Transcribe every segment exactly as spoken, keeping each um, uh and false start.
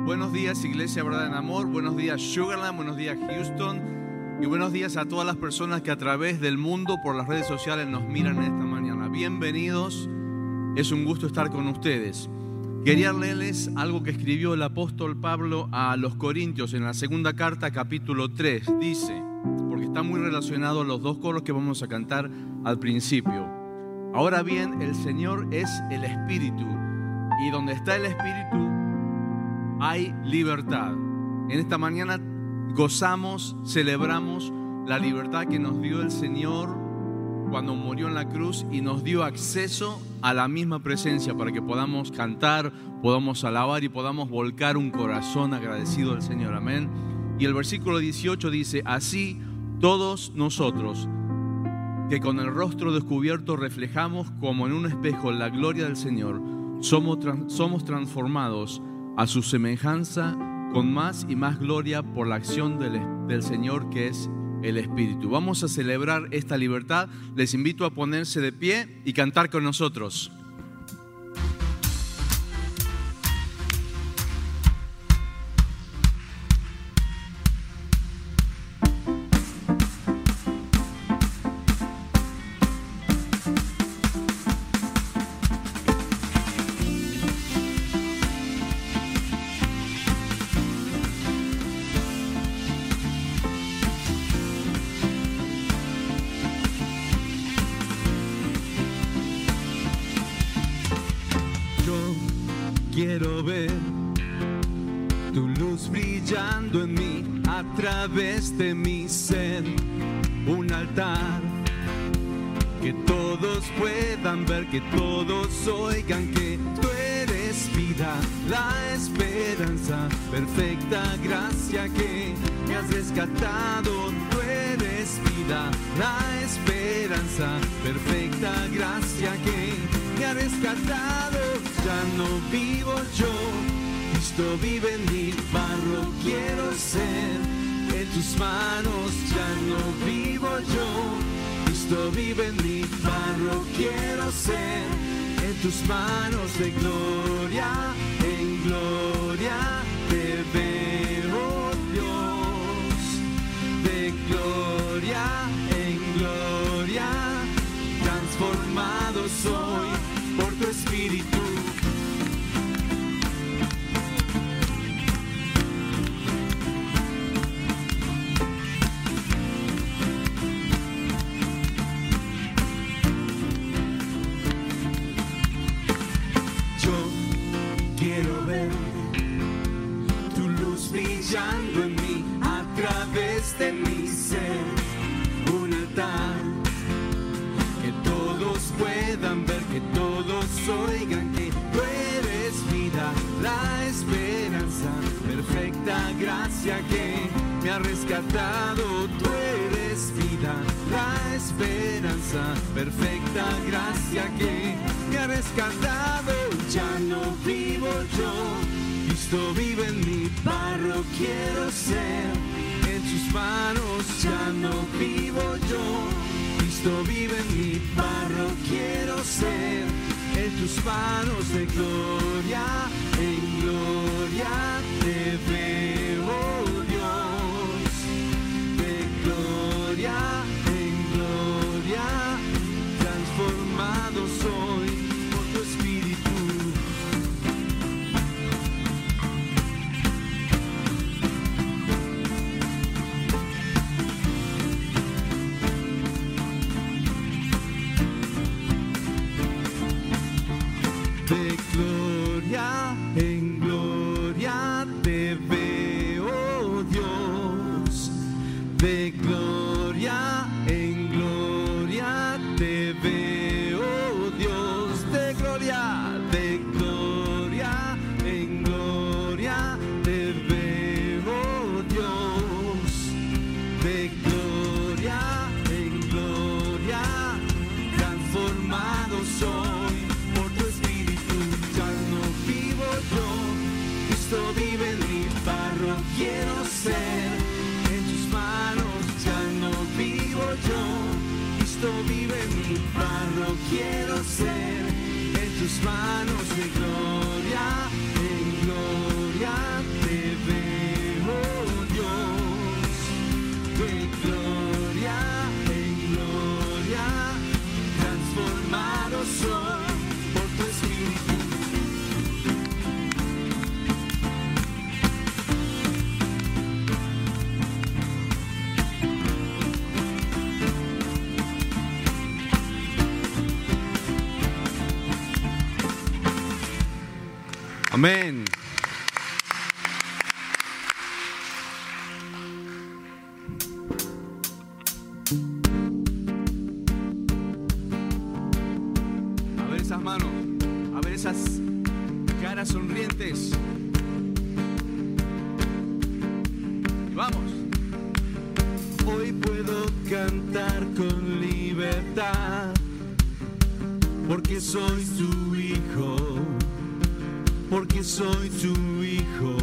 Buenos días, Iglesia Verdad en Amor. Buenos días, Sugarland. Buenos días, Houston. Y buenos días a todas las personas que a través del mundo, por las redes sociales, nos miran esta mañana. Bienvenidos. Es un gusto estar con ustedes. Quería leerles algo que escribió el apóstol Pablo a los Corintios en la segunda carta, capítulo tres. Dice, porque está muy relacionado a los dos coros que vamos a cantar al principio. Ahora bien, el Señor es el Espíritu, y donde está el Espíritu hay libertad. En esta mañana gozamos, celebramos la libertad que nos dio el Señor cuando murió en la cruz y nos dio acceso a la misma presencia para que podamos cantar, podamos alabar y podamos volcar un corazón agradecido al Señor. Amén. Y el versículo dieciocho dice, así todos nosotros, que con el rostro descubierto reflejamos como en un espejo la gloria del Señor, somos, trans, somos transformados a su semejanza con más y más gloria por la acción del, del Señor, que es el Espíritu. Vamos a celebrar esta libertad. Les invito a ponerse de pie y cantar con nosotros. Quiero ver tu luz brillando en mí, a través de mi ser, un altar que todos puedan ver, que todos oigan que tú eres vida, la esperanza, perfecta gracia que me has rescatado. Tú eres vida, la esperanza, perfecta gracia que me ha rescatado. Ya no vivo yo, Cristo vive en mí, barro quiero ser, en tus manos ya no vivo yo, Cristo vive en mí, barro quiero ser, en tus manos de gloria en gloria te veo, Dios, de gloria en gloria, transformado soy por tu Espíritu. Brillando en mí, a través de mi ser, un altar que todos puedan ver, que todos oigan que tú eres vida, la esperanza, perfecta gracia que me ha rescatado. Tú eres vida, la esperanza, perfecta gracia que me ha rescatado. Ya no vivo yo, Cristo vive en mí, barro quiero ser, en sus manos ya no vivo yo, Cristo vive en mí, barro quiero ser, en tus manos de gloria en gloria te veo, Dios, de gloria en gloria, transformado soy por tu Espíritu. De gloria en gloria te veo, Dios. De gloria en gloria te veo, Dios. De gloria, de gloria en gloria te veo, Dios. De gloria en gloria transformado soy. Cristo vive en mi, barro quiero ser, en tus manos ya no vivo yo. Cristo vive en mi, barro quiero ser, en tus manos de gloria en gloria. Amén. A ver esas manos, a ver esas caras sonrientes. Y vamos. Hoy puedo cantar con libertad, porque soy tu hijo, porque soy tu hijo.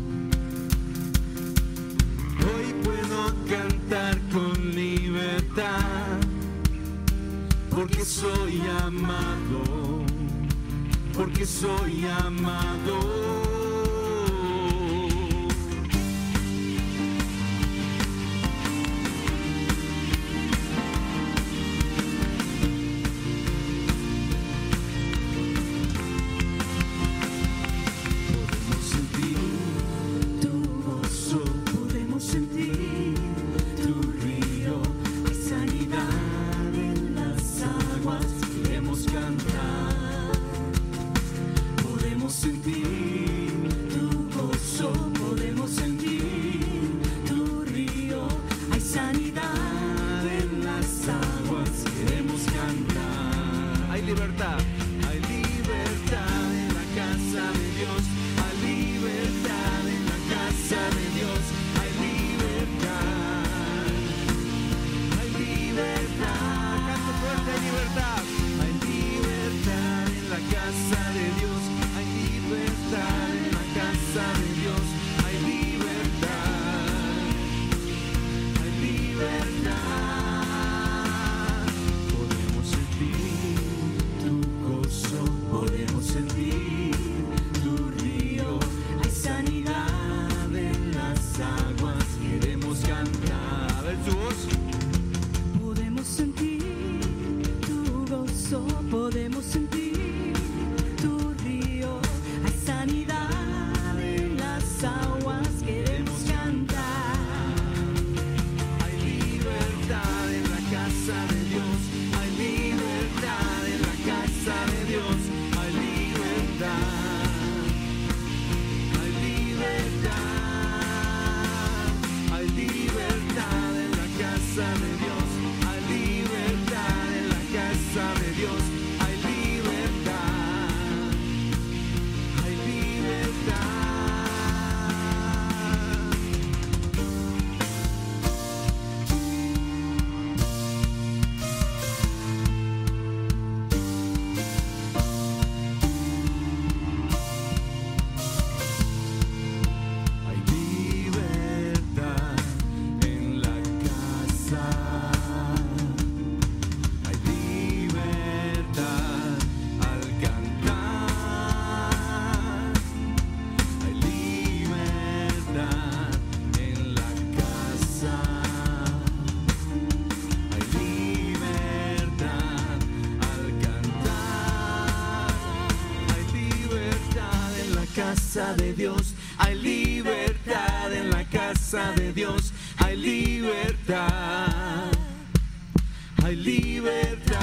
Hoy puedo cantar con libertad, porque soy amado, porque soy amado. De Dios, hay libertad en la casa de Dios, hay libertad, hay libertad.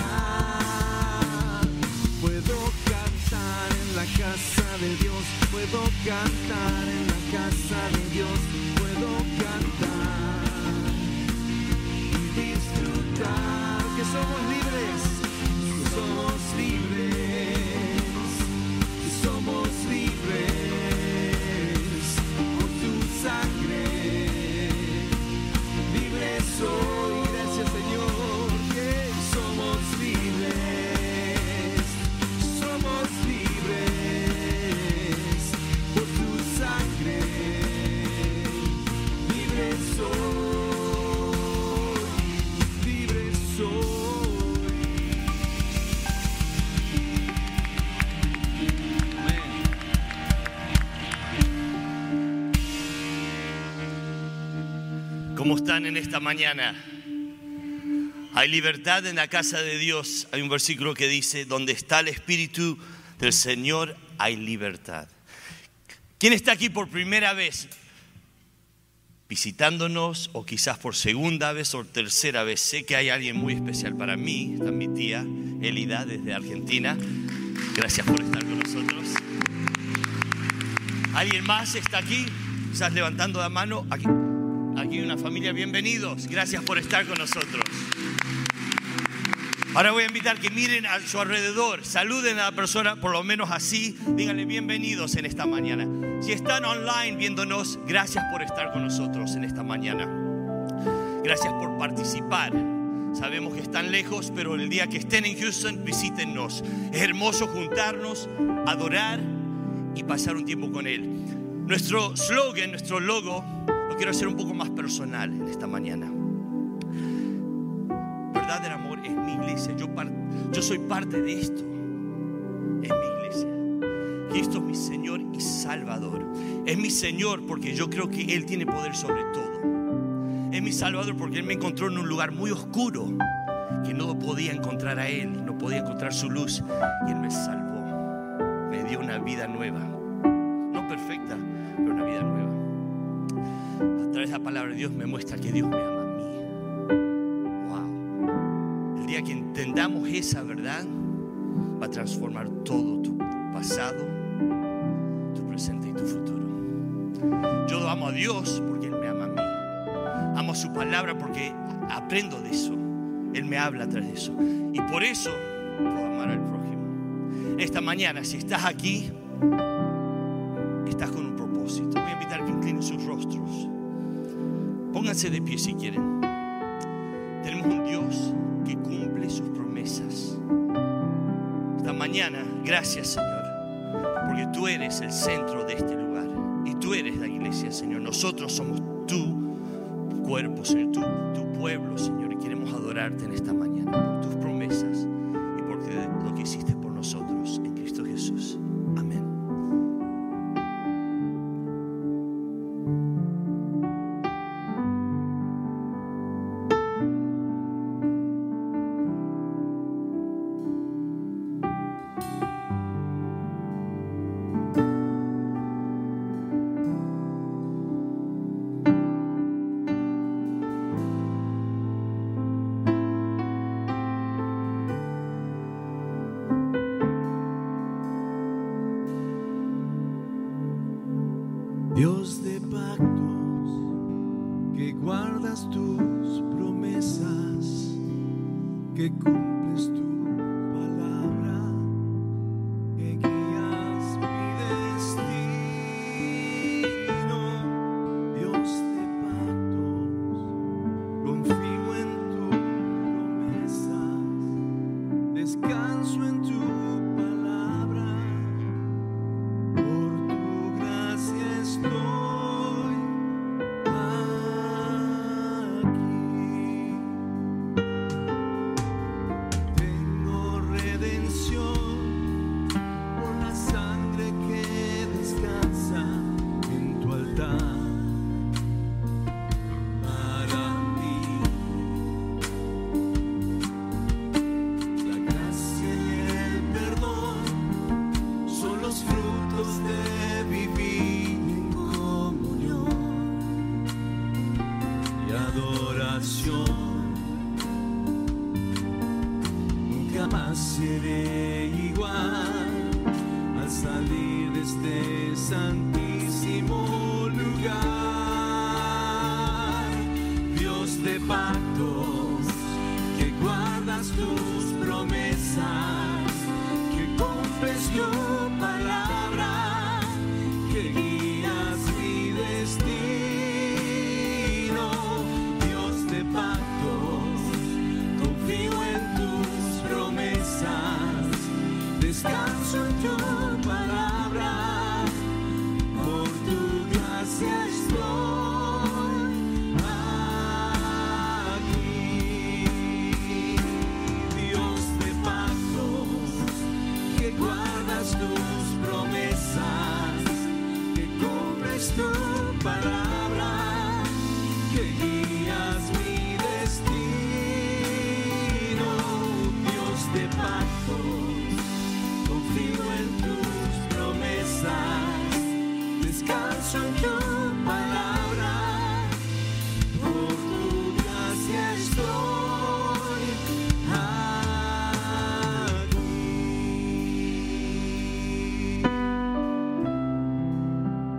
Puedo cantar en la casa de Dios, puedo cantar en la casa de Dios, puedo cantar y disfrutar que somos libres, somos libres, somos libres. Sangre, libre soy, gracias Señor, que somos libres, somos libres, por tu sangre, libre soy, libre soy. Amén. ¿Cómo están en esta mañana? Hay libertad en la casa de Dios. Hay un versículo que dice, donde está el Espíritu del Señor hay libertad. ¿Quién está aquí por primera vez visitándonos o quizás por segunda vez o tercera vez? Sé que hay alguien muy especial para mí. Está mi tía Elida desde Argentina. Gracias por estar con nosotros. ¿Alguien más está aquí? ¿Estás levantando la mano? Aquí, aquí hay una familia, bienvenidos. Gracias por estar con nosotros. Ahora voy a invitar que miren a su alrededor, saluden a la persona, por lo menos así, díganle bienvenidos en esta mañana. Si están online viéndonos, gracias por estar con nosotros en esta mañana. Gracias por participar. Sabemos que están lejos, pero el día que estén en Houston, visítennos. Es hermoso juntarnos, adorar y pasar un tiempo con Él. Nuestro slogan, nuestro logo, lo quiero hacer un poco más personal en esta mañana. Verdad del amor es mi iglesia. Yo, par- yo soy parte de esto. Es mi iglesia. Cristo es mi Señor y Salvador. Es mi Señor porque yo creo que Él tiene poder sobre todo. Es mi Salvador porque Él me encontró en un lugar muy oscuro que no podía encontrar a Él, no podía encontrar su luz, y Él me salvó. Me dio una vida nueva. No perfecta, pero una vida nueva. A través de la palabra de Dios me muestra que Dios me ama a mí. Wow. El día que entendamos esa verdad va a transformar todo tu pasado, tu presente y tu futuro. Yo amo a Dios porque Él me ama a mí. Amo su palabra porque aprendo de eso. Él me habla a través de eso. Y por eso puedo amar al prójimo. Esta mañana, si estás aquí, estás con un propósito. Voy a invitar a que inclinen sus rostros. Pónganse de pie si quieren. Tenemos un Dios que cumple sus promesas. Esta mañana, gracias, Señor, porque tú eres el centro de este lugar. Y tú eres la iglesia, Señor. Nosotros somos tú. Cuerpo, Señor, tu, tu pueblo, Señor, y queremos adorarte en esta mañana por tus promesas y por lo que hiciste por nosotros en Cristo Jesús. Amén. Dios de pactos, que guardas tus promesas, que cumples tu palabra, que guías mi destino. Dios de pactos, confío en tus promesas, descanso en tu palabra. Por tu gracia estoy aquí. Tengo redención por la sangre que descansa en tu altar. Para mí, la gracia y el perdón son los frutos de vivir en comunión y adoración. Nunca más seré igual al salir de este santísimo lugar. Dios de pactos, que guardas tus promesas, que cumples tu palabra, que guías mi destino. Dios de pactos, confío en tus promesas, descanso en tu palabra. Por tu gracia estoy aquí. Dios de pactos, que guardas tus promesas, que cumples tu palabra, que guías mi destino. Dios de pactos, confío en tus promesas, descanso en tu palabra. Por tu gracia estoy aquí.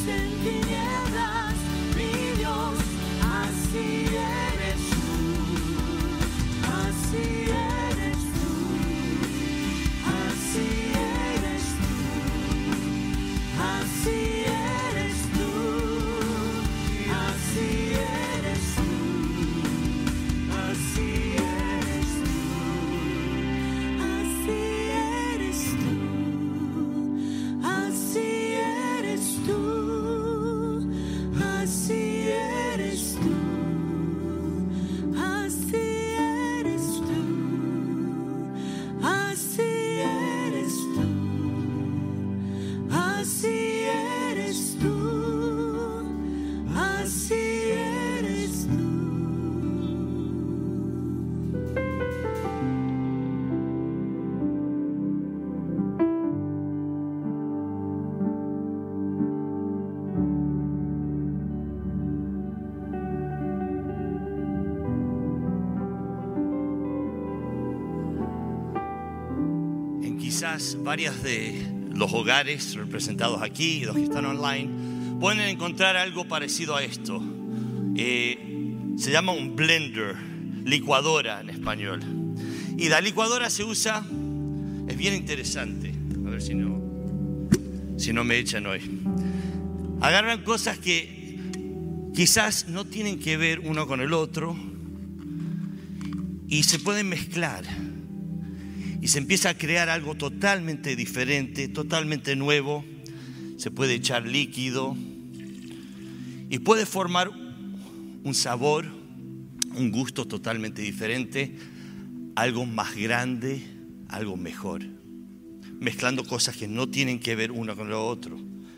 en tinieblas, mi Dios, así eres tú, así eres tú, así eres tú, así eres tú, así eres tú, así eres tú, así eres tú, así eres tú, así eres tú, así eres tú, así eres tú, así eres tú, así eres tú. En quizás varios de los hogares representados aquí y los que están online pueden encontrar algo parecido a esto. Eh, se llama un blender, licuadora en español. Y la licuadora se usa, es bien interesante. A ver si no, si no me echan hoy. Agarran cosas que quizás no tienen que ver uno con el otro y se pueden mezclar. Y se empieza a crear algo totalmente diferente, totalmente nuevo. Se puede echar líquido y puede formar un sabor, un gusto totalmente diferente, algo más grande, algo mejor, mezclando cosas que no tienen que ver uno con lo otro.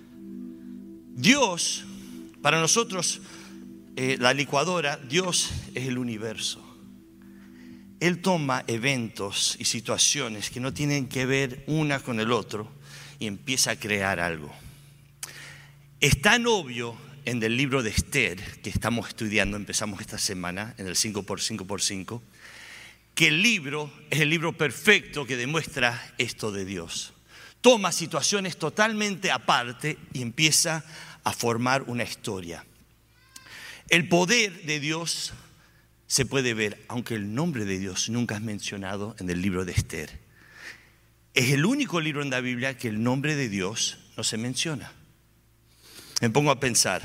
Dios, para nosotros, eh, la licuadora, Dios es el universo. Él toma eventos y situaciones que no tienen que ver una con el otro y empieza a crear algo. Es tan obvio en el libro de Esther que estamos estudiando, empezamos esta semana en el cinco por cinco por cinco, que el libro es el libro perfecto que demuestra esto de Dios. Toma situaciones totalmente aparte y empieza a formar una historia. El poder de Dios se puede ver, aunque el nombre de Dios nunca es mencionado en el libro de Esther. Es el único libro en la Biblia que el nombre de Dios no se menciona. Me pongo a pensar,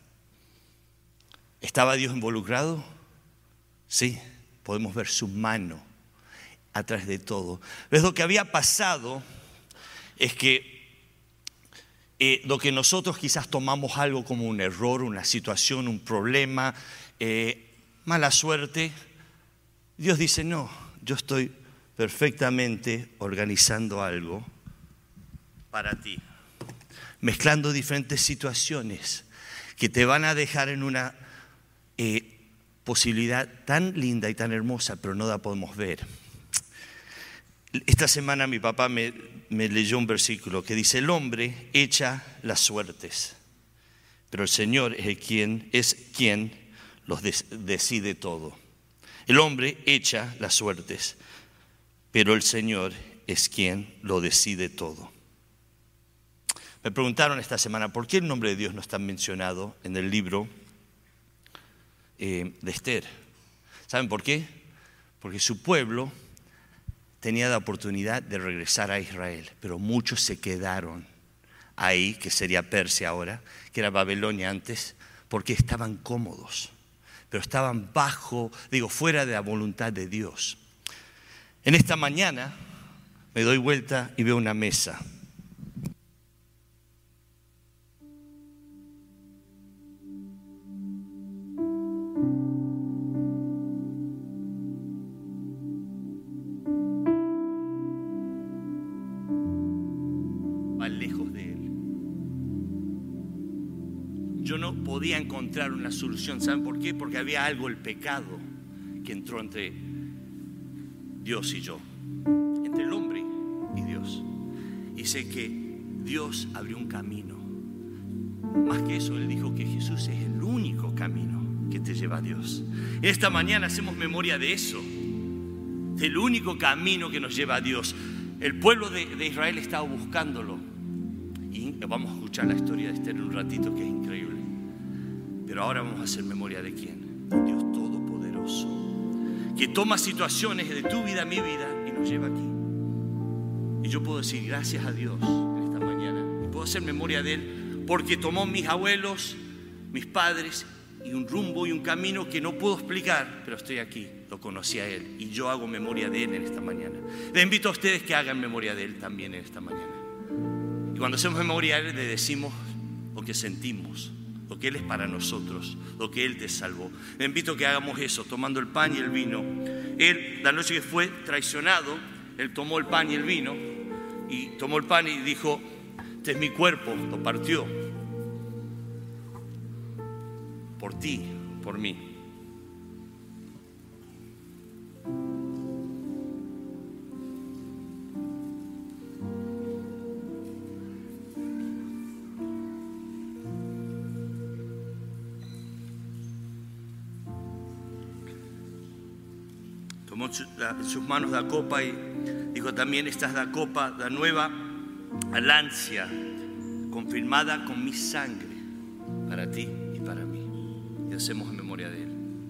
¿estaba Dios involucrado? Sí, podemos ver su mano atrás de todo. Pero lo que había pasado es que eh, lo que nosotros quizás tomamos algo como un error, una situación, un problema, eh, mala suerte, Dios dice, no, yo estoy perfectamente organizando algo para ti, mezclando diferentes situaciones que te van a dejar en una eh, posibilidad tan linda y tan hermosa, pero no la podemos ver. Esta semana mi papá me, me leyó un versículo que dice, el hombre echa las suertes, pero el Señor es quien, es quien los decide todo. El hombre echa las suertes, pero el Señor es quien lo decide todo. Me preguntaron esta semana, ¿por qué el nombre de Dios no está mencionado en el libro eh, de Esther? ¿Saben por qué? Porque su pueblo tenía la oportunidad de regresar a Israel, pero muchos se quedaron ahí, que sería Persia ahora, que era Babilonia antes, porque estaban cómodos. Pero estaban bajo, digo, fuera de la voluntad de Dios. En esta mañana me doy vuelta y veo una mesa. Va lejos de Él. Yo no podía encontrar una solución. ¿Saben por qué? Porque había algo, el pecado, que entró entre Dios y yo, entre el hombre y Dios. Y sé que Dios abrió un camino. Más que eso, Él dijo que Jesús es el único camino que te lleva a Dios. Esta mañana hacemos memoria de eso, del único camino que nos lleva a Dios. El pueblo de, de Israel estaba buscándolo y Vamos a escuchar la historia de Esther en un ratito, que es increíble. Pero ahora vamos a hacer memoria de quién. Un Dios todopoderoso, que toma situaciones de tu vida, mi vida, y nos lleva aquí. Y yo puedo decir gracias a Dios en esta mañana. Y puedo hacer memoria de Él, porque tomó mis abuelos, mis padres, y un rumbo y un camino que no puedo explicar, pero estoy aquí, lo conocí a Él, y yo hago memoria de Él en esta mañana. Les invito a ustedes que hagan memoria de Él también en esta mañana. Y cuando hacemos memoria de Él, le decimos lo que sentimos, lo que Él es para nosotros, lo que Él te salvó. Les invito a que hagamos eso, tomando el pan y el vino. Él, la noche que fue traicionado, Él tomó el pan y el vino, y tomó el pan y dijo: este es mi cuerpo, lo partió por ti, por mí. Tomó en sus manos la copa y dijo también: esta es la copa, la nueva alianza, confirmada con mi sangre, para ti y para mí. Y hacemos en memoria de Él.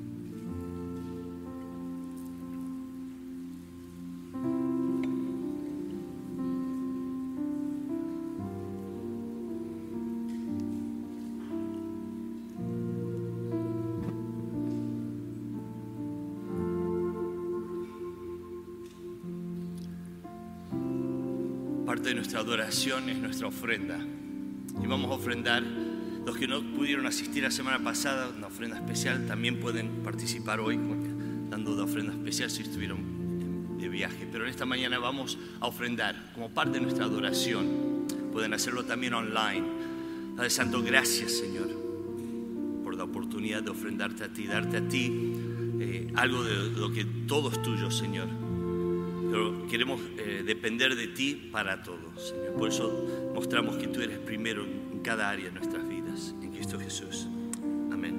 Parte de nuestra adoración es nuestra ofrenda. Y vamos a ofrendar. Los que no pudieron asistir la semana pasada, una ofrenda especial, también pueden participar hoy dando una ofrenda especial si estuvieron de viaje. Pero en esta mañana vamos a ofrendar como parte de nuestra adoración. Pueden hacerlo también online. Padre Santo, gracias, Señor, por la oportunidad de ofrendarte a ti, darte a ti eh, algo de lo que todo es tuyo, Señor. Pero queremos eh, depender de ti para todo, Señor. Por eso mostramos que tú eres primero en cada área de nuestras vidas, en Cristo Jesús. Amén.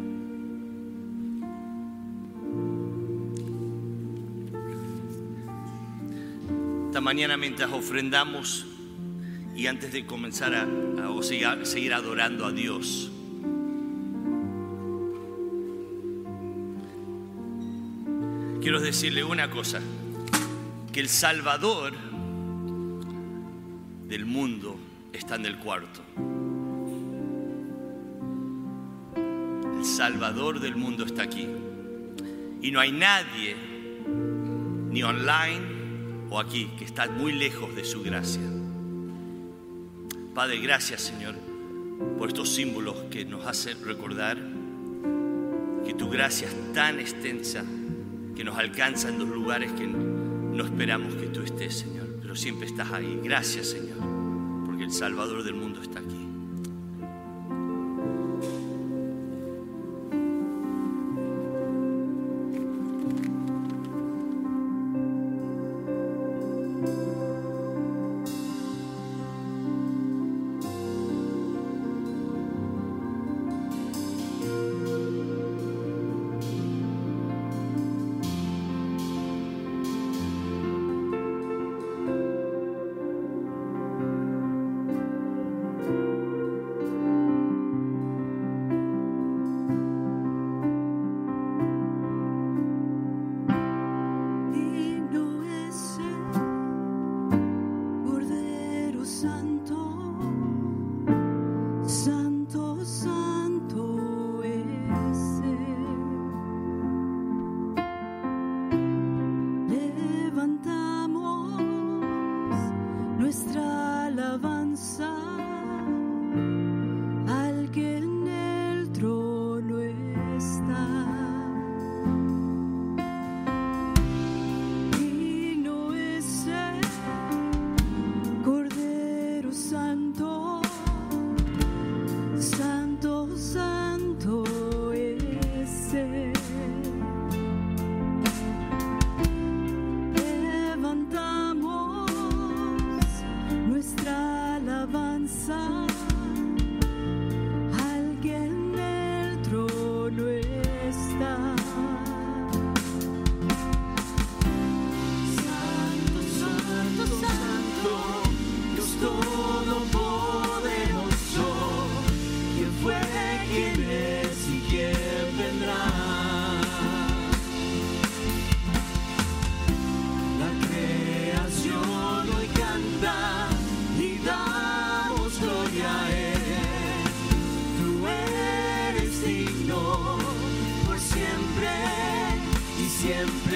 Esta mañana, mientras ofrendamos y antes de comenzar a, a o seguir, a seguir adorando a Dios, quiero decirle una cosa: que el Salvador del mundo está en el cuarto. El Salvador del mundo está aquí. Y no hay nadie, ni online o aquí, que está muy lejos de su gracia. Padre, gracias, Señor, por estos símbolos que nos hacen recordar que tu gracia es tan extensa que nos alcanza en los lugares que no esperamos que tú estés, Señor, pero siempre estás ahí. Gracias, Señor, porque el Salvador del mundo está aquí. quién es y quién vendrá. La creación hoy canta y damos gloria a Él. Tú eres digno por siempre y siempre.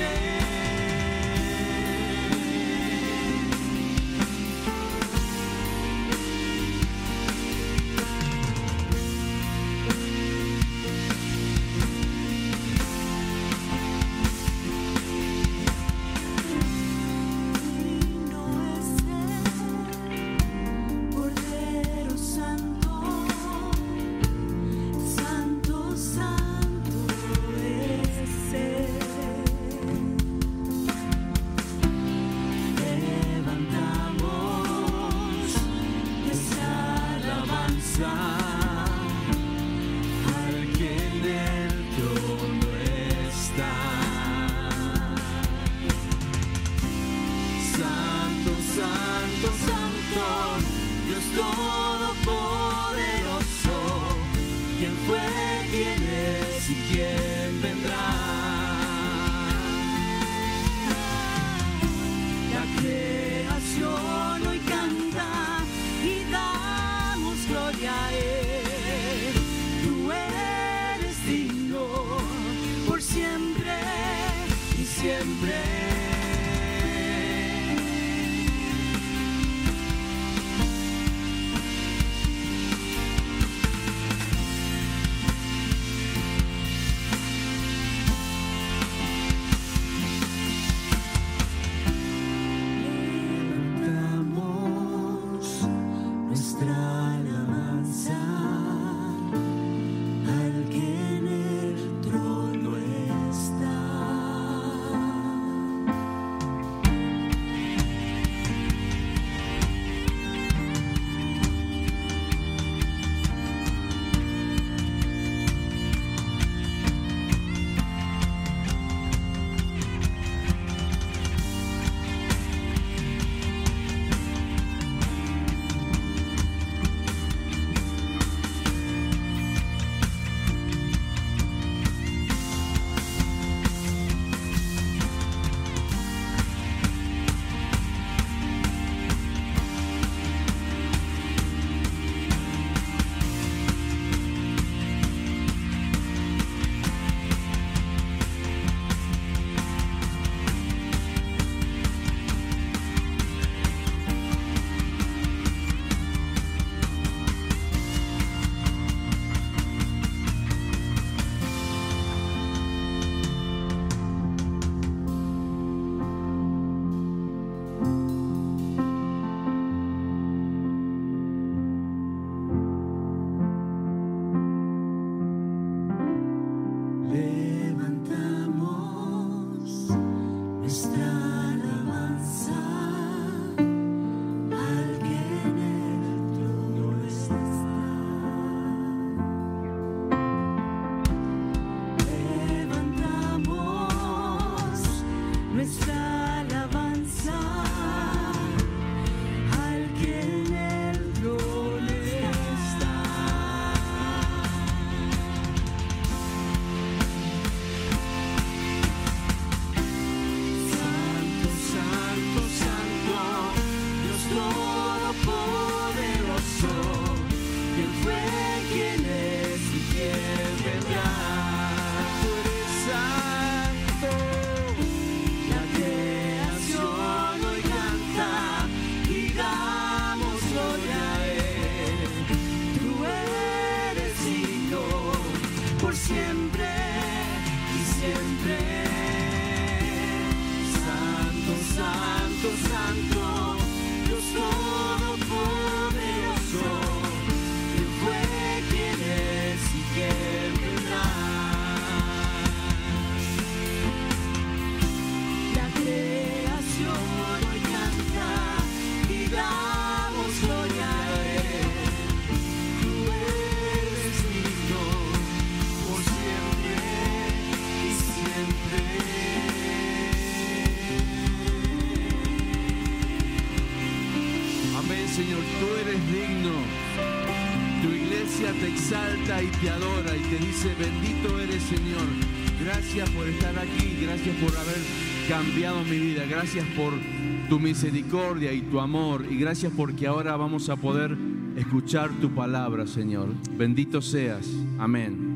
Biblia te exalta y te adora y te dice, bendito eres, Señor. Gracias por estar aquí, gracias por haber cambiado mi vida, gracias por tu misericordia y tu amor, y gracias porque ahora vamos a poder escuchar tu palabra, Señor. Bendito seas. Amén.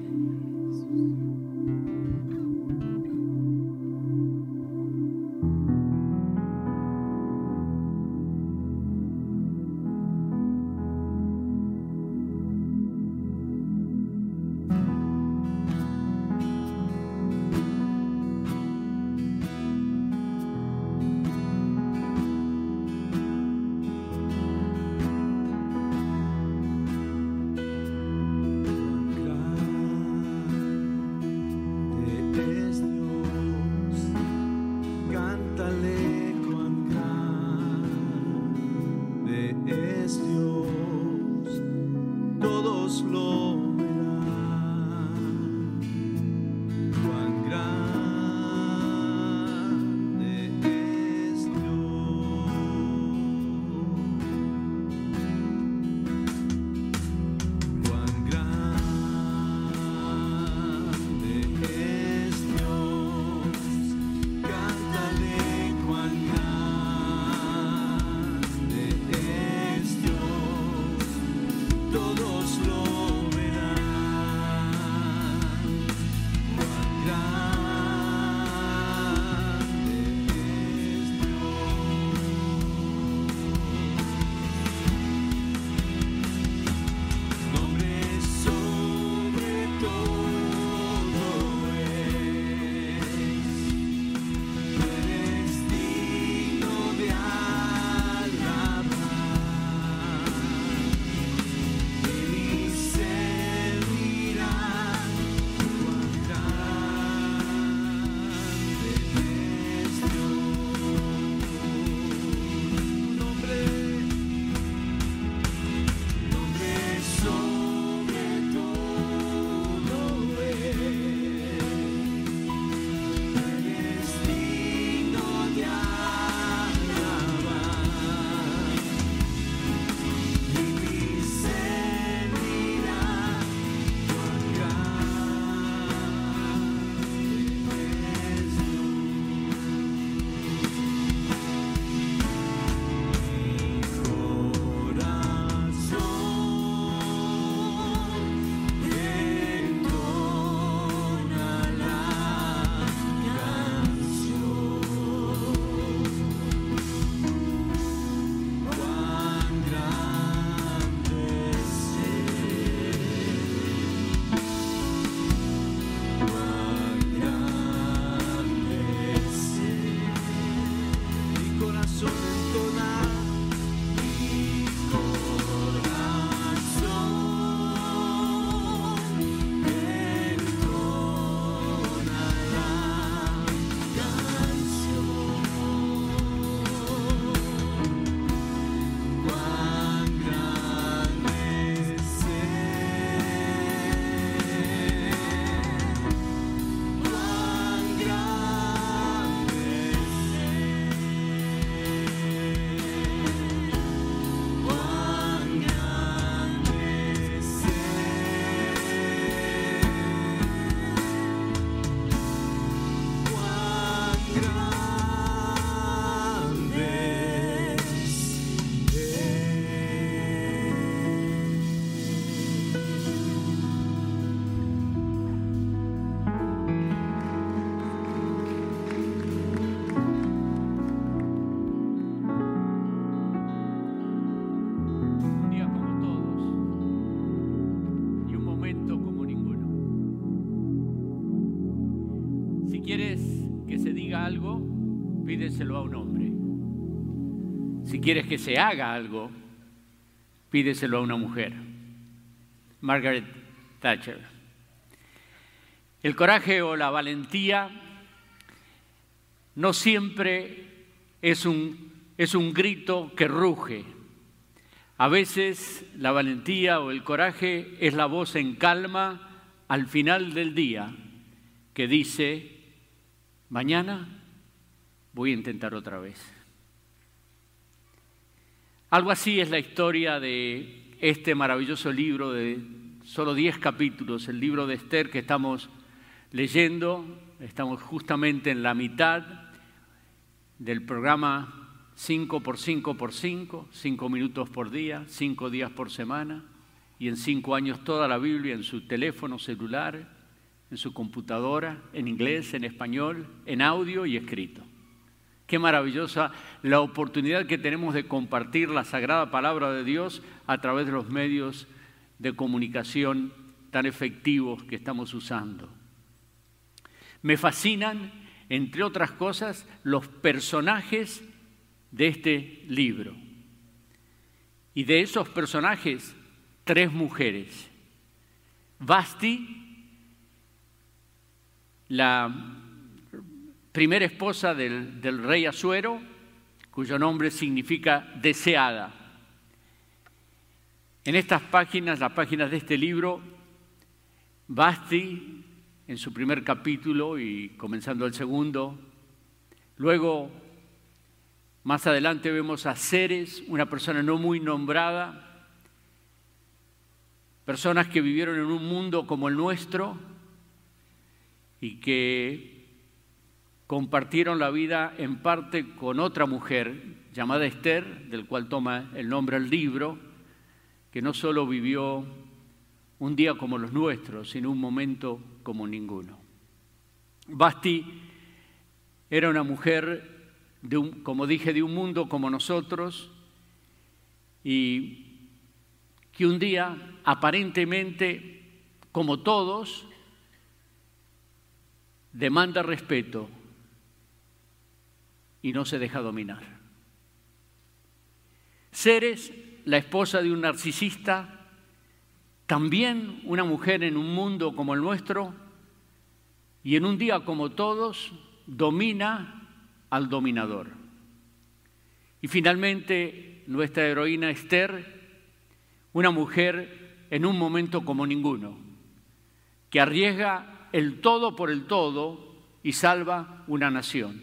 quieres que se diga algo, pídeselo a un hombre. Si quieres que se haga algo, pídeselo a una mujer. Margaret Thatcher. El coraje o la valentía no siempre es un, es un grito que ruge. A veces la valentía o el coraje es la voz en calma al final del día que dice: mañana voy a intentar otra vez. Algo así es la historia de este maravilloso libro de solo diez capítulos, el libro de Esther que estamos leyendo. Estamos justamente en la mitad del programa cinco por cinco por cinco, cinco minutos por día, cinco días por semana, y en cinco años toda la Biblia en su teléfono celular, en su computadora, en inglés, en español, en audio y escrito. Qué maravillosa la oportunidad que tenemos de compartir la sagrada palabra de Dios a través de los medios de comunicación tan efectivos que estamos usando. Me fascinan, entre otras cosas, los personajes de este libro. Y de esos personajes, tres mujeres. Vasti, la primera esposa del, del rey Asuero, cuyo nombre significa deseada. En estas páginas, las páginas de este libro, Vasti, en su primer capítulo y comenzando el segundo, luego, más adelante vemos a Ceres, una persona no muy nombrada, personas que vivieron en un mundo como el nuestro y que compartieron la vida en parte con otra mujer llamada Esther, del cual toma el nombre el libro, que no solo vivió un día como los nuestros, sino un momento como ninguno. Vasti era una mujer, de un, como dije, de un mundo como nosotros, y que un día, aparentemente, como todos, demanda respeto y no se deja dominar. Ceres, la esposa de un narcisista, también una mujer en un mundo como el nuestro, y en un día como todos, domina al dominador. Y finalmente, nuestra heroína Esther, una mujer en un momento como ninguno, que arriesga el todo por el todo y salva una nación.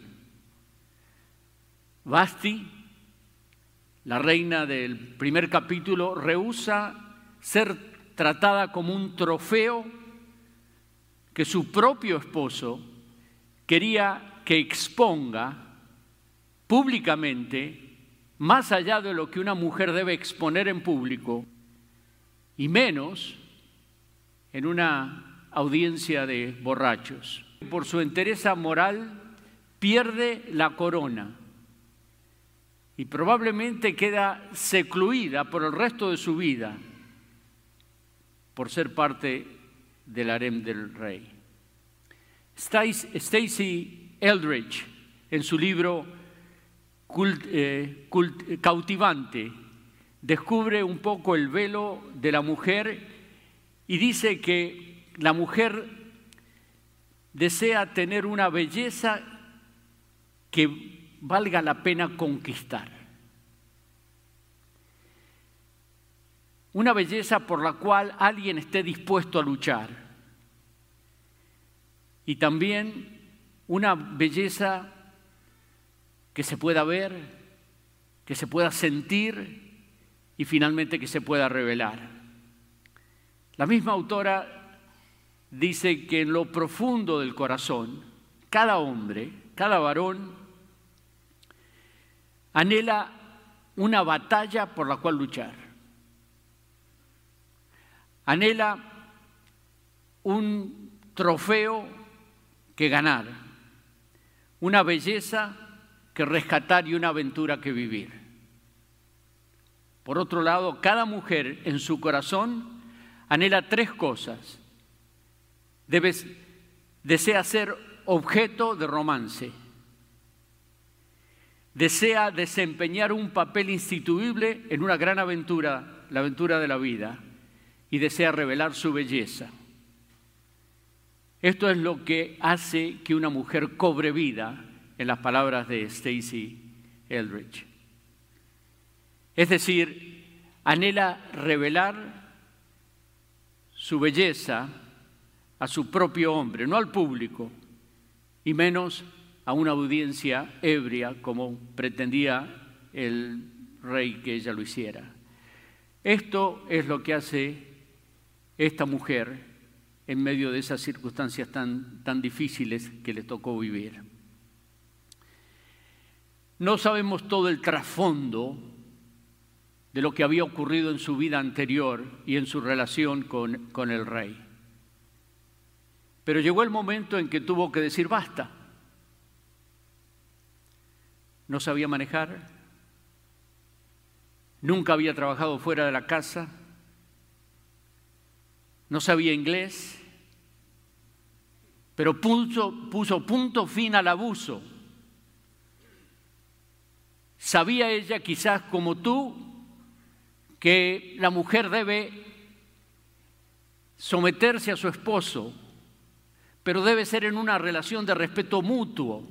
Vasti, la reina del primer capítulo, rehúsa ser tratada como un trofeo que su propio esposo quería que exponga públicamente, más allá de lo que una mujer debe exponer en público, y menos en una audiencia de borrachos. Por su entereza moral pierde la corona y probablemente queda secluida por el resto de su vida por ser parte del harem del rey. Stacey Eldridge, en su libro Cult, eh, Cult, Cautivante, descubre un poco el velo de la mujer y dice que la mujer desea tener una belleza que valga la pena conquistar. Una belleza por la cual alguien esté dispuesto a luchar. Y también una belleza que se pueda ver, que se pueda sentir y finalmente que se pueda revelar. La misma autora dice que en lo profundo del corazón, cada hombre, cada varón, anhela una batalla por la cual luchar. Anhela un trofeo que ganar, una belleza que rescatar y una aventura que vivir. Por otro lado, cada mujer en su corazón anhela tres cosas. Debes, desea ser objeto de romance, desea desempeñar un papel instituible en una gran aventura, la aventura de la vida, y desea revelar su belleza. Esto es lo que hace que una mujer cobre vida, en las palabras de Stacey Eldridge. Es decir, anhela revelar su belleza a su propio hombre, no al público, y menos a una audiencia ebria como pretendía el rey que ella lo hiciera. Esto es lo que hace esta mujer en medio de esas circunstancias tan, tan difíciles que le tocó vivir. No sabemos todo el trasfondo de lo que había ocurrido en su vida anterior y en su relación con, con el rey. Pero llegó el momento en que tuvo que decir basta. No sabía manejar, nunca había trabajado fuera de la casa, no sabía inglés, pero puso, puso punto fin al abuso. Sabía ella, quizás como tú, que la mujer debe someterse a su esposo, pero debe ser en una relación de respeto mutuo.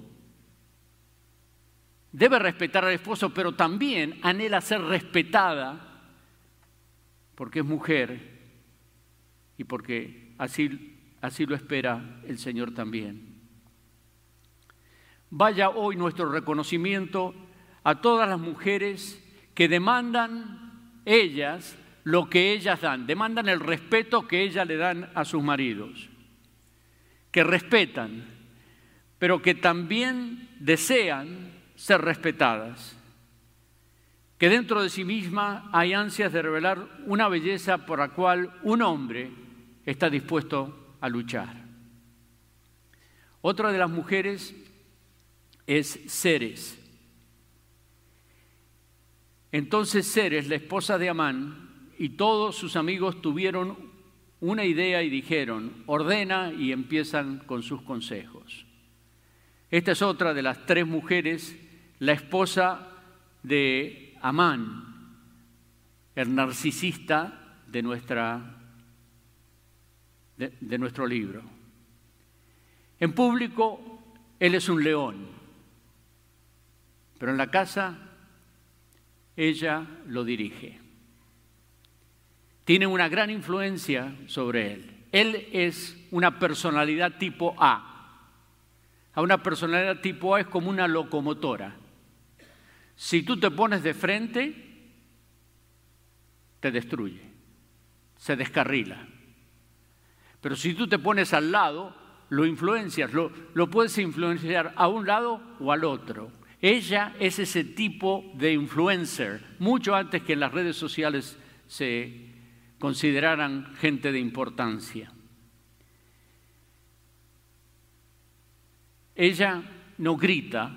Debe respetar al esposo, pero también anhela ser respetada porque es mujer y porque así, así lo espera el Señor también. Vaya hoy nuestro reconocimiento a todas las mujeres que demandan ellas lo que ellas dan, demandan el respeto que ellas le dan a sus maridos, que respetan, pero que también desean ser respetadas, que dentro de sí misma hay ansias de revelar una belleza por la cual un hombre está dispuesto a luchar. Otra de las mujeres es Zeres. Entonces Zeres, la esposa de Amán, y todos sus amigos tuvieron una idea y dijeron, ordena, y empiezan con sus consejos. Esta es otra de las tres mujeres, la esposa de Amán, el narcisista de, nuestra, de, de nuestro libro. En público, él es un león, pero en la casa, ella lo dirige. Tiene una gran influencia sobre él. Él es una personalidad tipo A. A una personalidad tipo A es como una locomotora. Si tú te pones de frente, te destruye, se descarrila. Pero si tú te pones al lado, lo influencias, lo, lo puedes influenciar a un lado o al otro. Ella es ese tipo de influencer, mucho antes que en las redes sociales se consideraran gente de importancia. Ella no grita,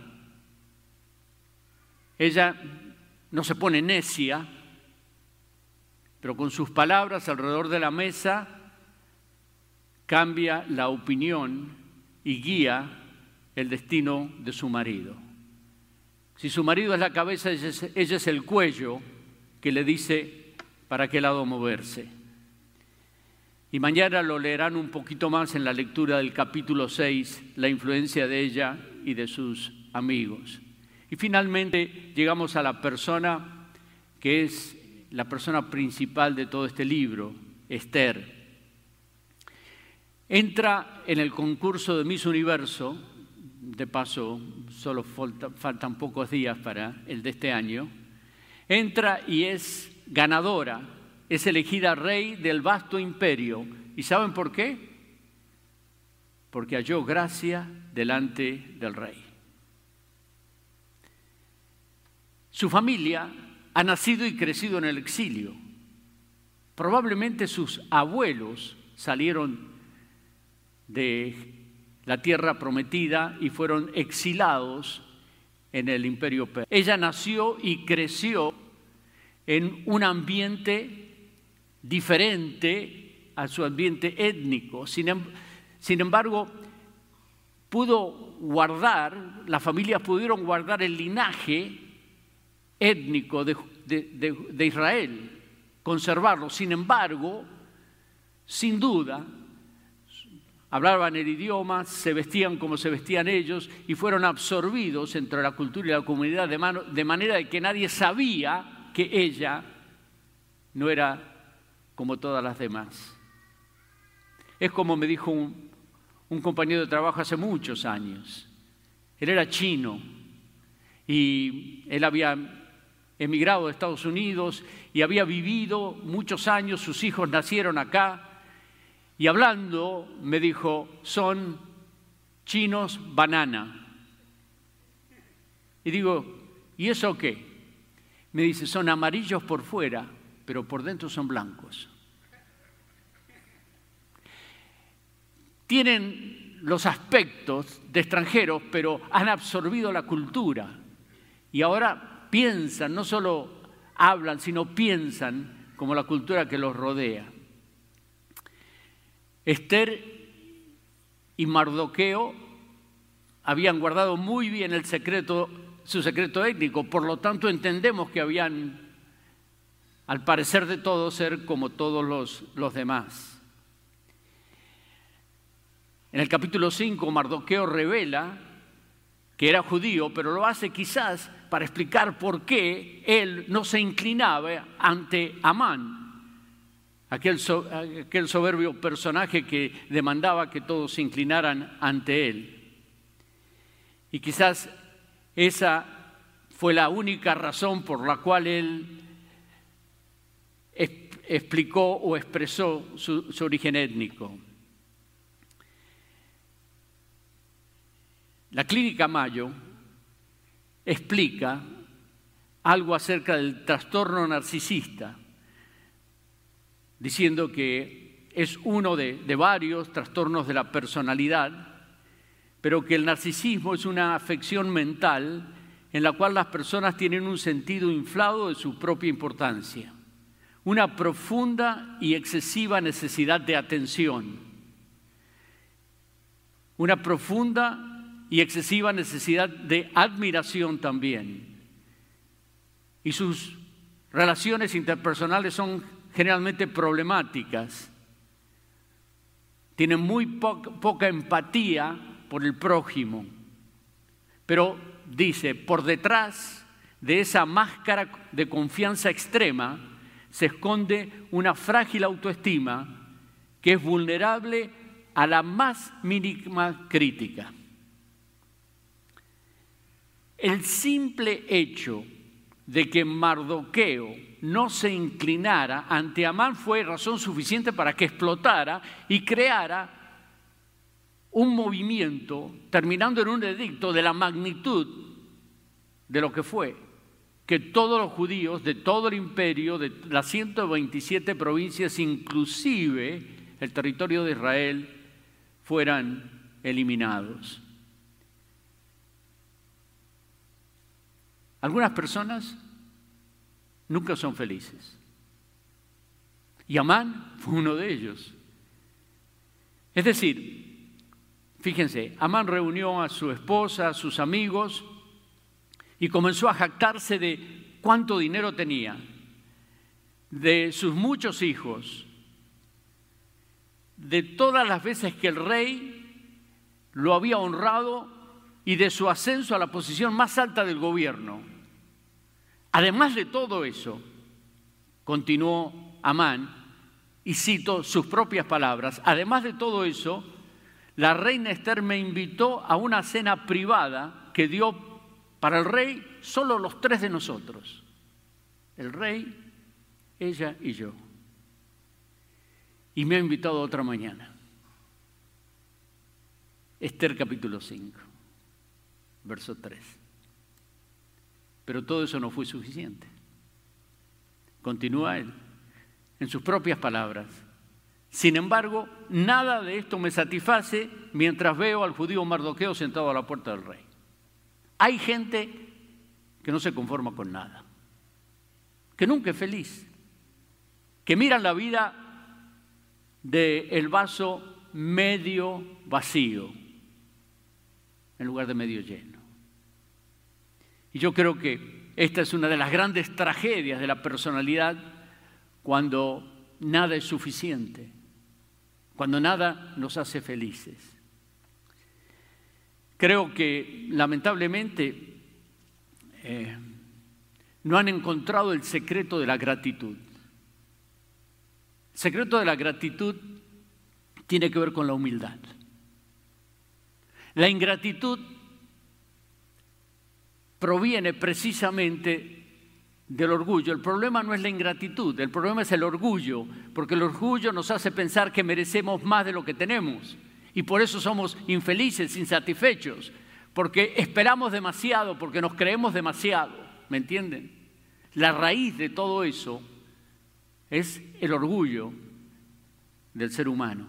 ella no se pone necia, pero con sus palabras alrededor de la mesa cambia la opinión y guía el destino de su marido. Si su marido es la cabeza, ella es, ella es el cuello que le dice para qué lado moverse. Y mañana lo leerán un poquito más en la lectura del capítulo seis, la influencia de ella y de sus amigos. Y finalmente llegamos a la persona que es la persona principal de todo este libro, Esther. Entra en el concurso de Miss Universo, de paso solo falta, faltan pocos días para el de este año, entra y es ganadora, es elegida rey del vasto imperio. ¿Y saben por qué? Porque halló gracia delante del rey. Su familia ha nacido y crecido en el exilio. Probablemente sus abuelos salieron de la tierra prometida y fueron exilados en el imperio persa. Ella nació y creció en un ambiente diferente a su ambiente étnico. Sin, sin embargo, pudo guardar, las familias pudieron guardar el linaje étnico de, de, de, de Israel, conservarlo. Sin embargo, sin duda, hablaban el idioma, se vestían como se vestían ellos y fueron absorbidos entre la cultura y la comunidad de, mano, de manera de que nadie sabía que ella no era como todas las demás. Es como me dijo un, un compañero de trabajo hace muchos años. Él era chino y él había emigrado de Estados Unidos y había vivido muchos años, sus hijos nacieron acá, y hablando me dijo, son chinos banana. Y digo, ¿y eso qué? Me dice, son amarillos por fuera, pero por dentro son blancos. Tienen los aspectos de extranjeros, pero han absorbido la cultura. Y ahora piensan, no solo hablan, sino piensan como la cultura que los rodea. Esther y Mardoqueo habían guardado muy bien el secreto, su secreto étnico, por lo tanto entendemos que habían, al parecer de todos, ser como todos los, los demás. En el capítulo cinco, Mardoqueo revela que era judío, pero lo hace quizás para explicar por qué él no se inclinaba ante Amán, aquel, so, aquel soberbio personaje que demandaba que todos se inclinaran ante él. Y quizás esa fue la única razón por la cual él explicó o expresó su, su origen étnico. La Clínica Mayo explica algo acerca del trastorno narcisista, diciendo que es uno de, de varios trastornos de la personalidad, pero que el narcisismo es una afección mental en la cual las personas tienen un sentido inflado de su propia importancia, una profunda y excesiva necesidad de atención, una profunda y excesiva necesidad de admiración también. Y sus relaciones interpersonales son generalmente problemáticas. Tienen muy po- poca empatía por el prójimo. Pero dice, por detrás de esa máscara de confianza extrema se esconde una frágil autoestima que es vulnerable a la más mínima crítica. El simple hecho de que Mardoqueo no se inclinara ante Amán fue razón suficiente para que explotara y creara un movimiento, terminando en un edicto de la magnitud de lo que fue, que todos los judíos de todo el imperio, de las ciento veintisiete provincias, inclusive el territorio de Israel, fueran eliminados. Algunas personas nunca son felices. Y Amán fue uno de ellos. Es decir, fíjense, Amán reunió a su esposa, a sus amigos, y comenzó a jactarse de cuánto dinero tenía, de sus muchos hijos, de todas las veces que el rey lo había honrado y de su ascenso a la posición más alta del gobierno. Además de todo eso, continuó Amán, y cito sus propias palabras, además de todo eso, la reina Esther me invitó a una cena privada que dio para el rey solo los tres de nosotros, el rey, ella y yo. Y me ha invitado otra mañana. Esther capítulo cinco, verso tres. Pero todo eso no fue suficiente. Continúa él, en sus propias palabras. Sin embargo, nada de esto me satisface mientras veo al judío Mardoqueo sentado a la puerta del rey. Hay gente que no se conforma con nada, que nunca es feliz, que miran la vida del vaso medio vacío en lugar de medio lleno. Y yo creo que esta es una de las grandes tragedias de la personalidad, cuando nada es suficiente, cuando nada nos hace felices. Creo que lamentablemente eh, no han encontrado el secreto de la gratitud. El secreto de la gratitud tiene que ver con la humildad. La ingratitud proviene precisamente del orgullo. El problema no es la ingratitud, el problema es el orgullo, porque el orgullo nos hace pensar que merecemos más de lo que tenemos y por eso somos infelices, insatisfechos, porque esperamos demasiado, porque nos creemos demasiado, ¿me entienden? La raíz de todo eso es el orgullo del ser humano.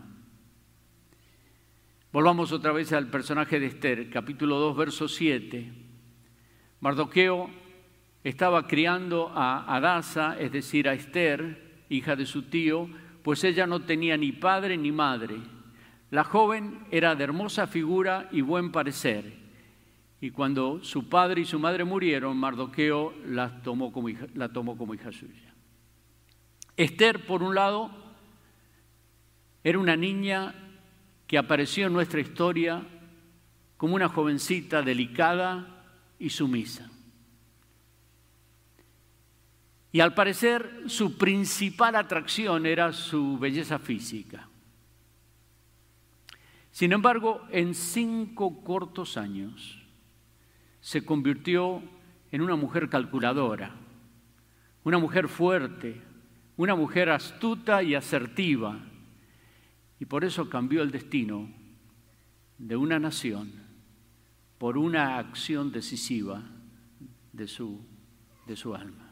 Volvamos otra vez al personaje de Esther, capítulo dos, verso siete. Mardoqueo estaba criando a Hadasa, es decir, a Esther, hija de su tío, pues ella no tenía ni padre ni madre. La joven era de hermosa figura y buen parecer, y cuando su padre y su madre murieron, Mardoqueo la tomó como hija, la tomó como hija suya. Esther, por un lado, era una niña que apareció en nuestra historia como una jovencita delicada y sumisa. Y al parecer su principal atracción era su belleza física. Sin embargo, en cinco cortos años se convirtió en una mujer calculadora, una mujer fuerte, una mujer astuta y asertiva. Y por eso cambió el destino de una nación por una acción decisiva de su, de su alma.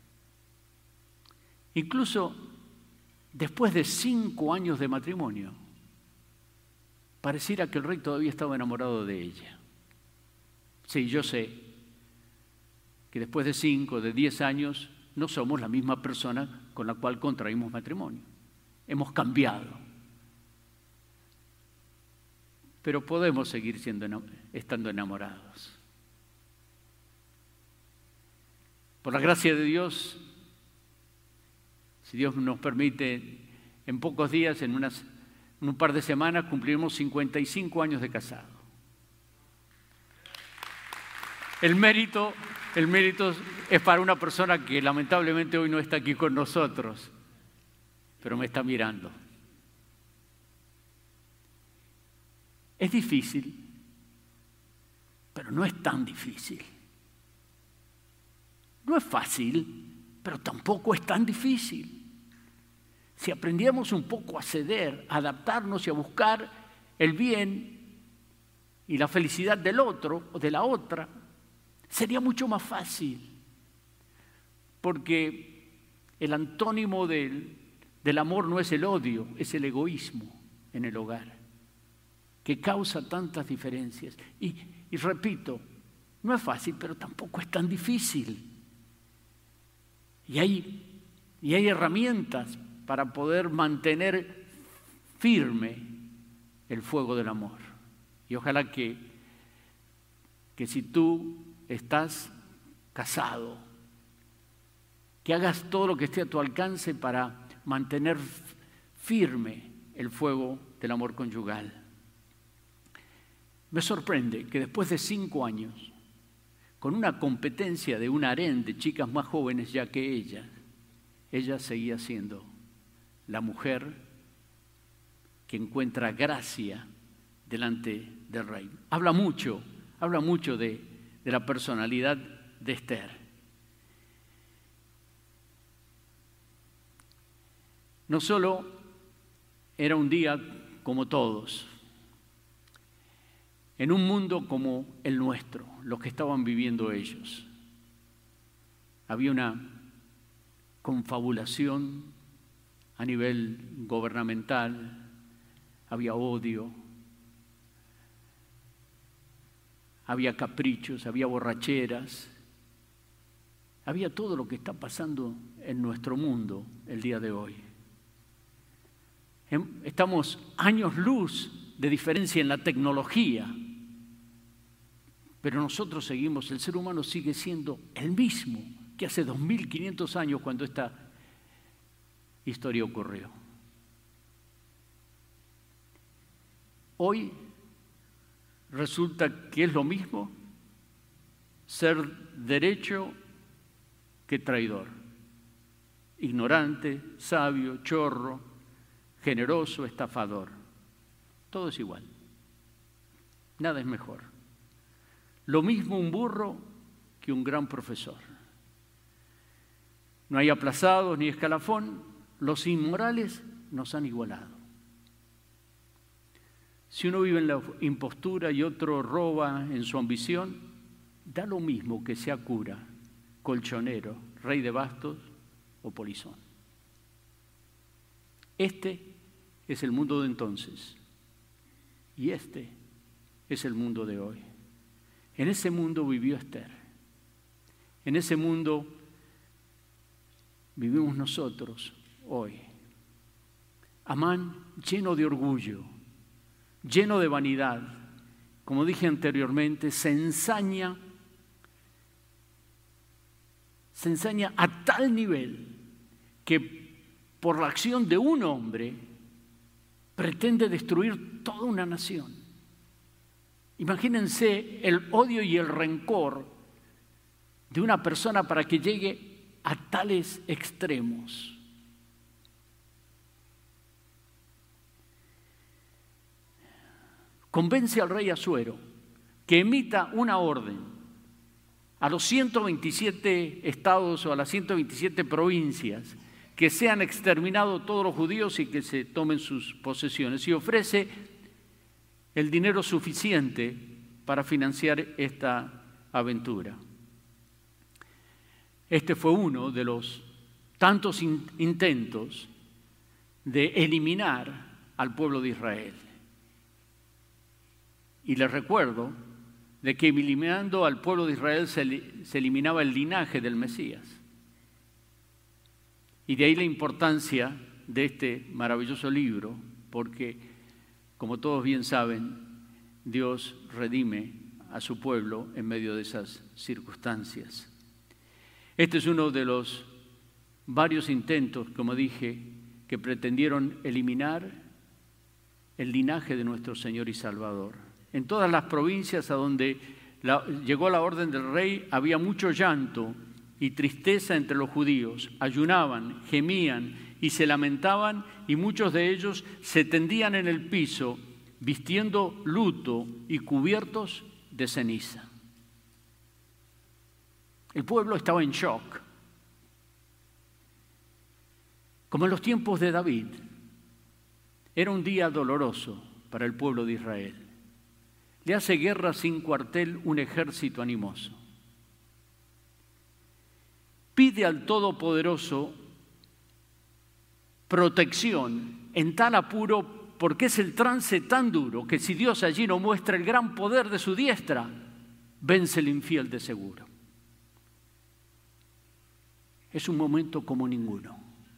Incluso después de cinco años de matrimonio, pareciera que el rey todavía estaba enamorado de ella. Sí, yo sé que después de cinco, de diez años, no somos la misma persona con la cual contraímos matrimonio. Hemos cambiado. Pero podemos seguir siendo, estando enamorados. Por la gracia de Dios, si Dios nos permite, en pocos días, en, unas, en un par de semanas, cumpliremos cincuenta y cinco años de casado. El mérito, el mérito es para una persona que lamentablemente hoy no está aquí con nosotros, pero me está mirando. Es difícil, pero no es tan difícil. No es fácil, pero tampoco es tan difícil. Si aprendiéramos un poco a ceder, a adaptarnos y a buscar el bien y la felicidad del otro o de la otra, sería mucho más fácil. Porque el antónimo del, del amor no es el odio, es el egoísmo en el hogar, que causa tantas diferencias. Y, y repito, no es fácil, pero tampoco es tan difícil. Y hay, y hay herramientas para poder mantener firme el fuego del amor. Y ojalá que, que si tú estás casado, que hagas todo lo que esté a tu alcance para mantener firme el fuego del amor conyugal. Me sorprende que después de cinco años, con una competencia de un harén de chicas más jóvenes ya que ella, ella seguía siendo la mujer que encuentra gracia delante del rey. Habla mucho, habla mucho de, de la personalidad de Esther. No solo era un día como todos, en un mundo como el nuestro, los que estaban viviendo ellos. Había una confabulación a nivel gubernamental, había odio, había caprichos, había borracheras, había todo lo que está pasando en nuestro mundo el día de hoy. Estamos años luz de diferencia en la tecnología, pero nosotros seguimos, el ser humano sigue siendo el mismo que hace dos mil quinientos años cuando esta historia ocurrió. Hoy resulta que es lo mismo ser derecho que traidor, ignorante, sabio, chorro, generoso, estafador. Todo es igual. Nada es mejor. Lo mismo un burro que un gran profesor. No hay aplazados ni escalafón. Los inmorales nos han igualado. Si uno vive en la impostura y otro roba en su ambición, da lo mismo que sea cura, colchonero, rey de bastos o polizón. Este es el mundo de entonces y este es el mundo de hoy. En ese mundo vivió Esther. En ese mundo vivimos nosotros hoy. Amán lleno de orgullo, lleno de vanidad, como dije anteriormente, se ensaña, se ensaña a tal nivel que por la acción de un hombre pretende destruir toda una nación. Imagínense el odio y el rencor de una persona para que llegue a tales extremos. Convence al rey Asuero que emita una orden a los ciento veintisiete estados o a las ciento veintisiete provincias que sean exterminados todos los judíos y que se tomen sus posesiones, y ofrece el dinero suficiente para financiar esta aventura. Este fue uno de los tantos in- intentos de eliminar al pueblo de Israel. Y les recuerdo de que eliminando al pueblo de Israel se, se eliminaba el linaje del Mesías. Y de ahí la importancia de este maravilloso libro, porque, como todos bien saben, Dios redime a su pueblo en medio de esas circunstancias. Este es uno de los varios intentos, como dije, que pretendieron eliminar el linaje de nuestro Señor y Salvador. En todas las provincias a donde la, llegó la orden del rey había mucho llanto y tristeza entre los judíos. Ayunaban, gemían y se lamentaban, y muchos de ellos se tendían en el piso vistiendo luto y cubiertos de ceniza. El pueblo estaba en shock, como en los tiempos de David. Era un día doloroso para el pueblo de Israel. Le hace guerra sin cuartel un ejército animoso. Pide al Todopoderoso protección en tal apuro, porque es el trance tan duro que si Dios allí no muestra el gran poder de su diestra, vence el infiel de seguro. Es un momento como ninguno.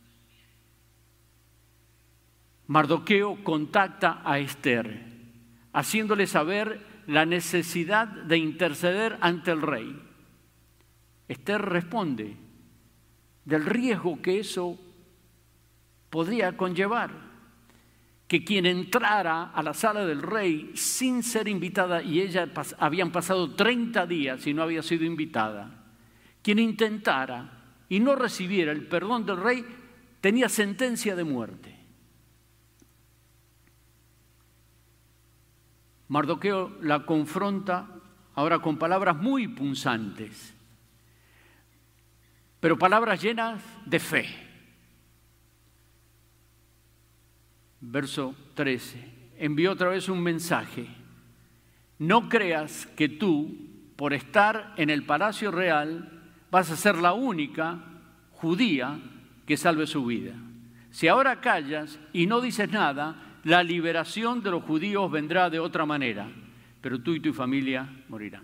Mardoqueo contacta a Esther, haciéndole saber la necesidad de interceder ante el rey. Esther responde del riesgo que eso podría conllevar, que quien entrara a la sala del rey sin ser invitada, y ella pas- habían pasado treinta días y no había sido invitada, quien intentara y no recibiera el perdón del rey, tenía sentencia de muerte. Mardoqueo la confronta ahora con palabras muy punzantes, pero palabras llenas de fe. Verso trece, envió otra vez un mensaje: no creas que tú, por estar en el palacio real, vas a ser la única judía que salve su vida. Si ahora callas y no dices nada, la liberación de los judíos vendrá de otra manera, pero tú y tu familia morirán.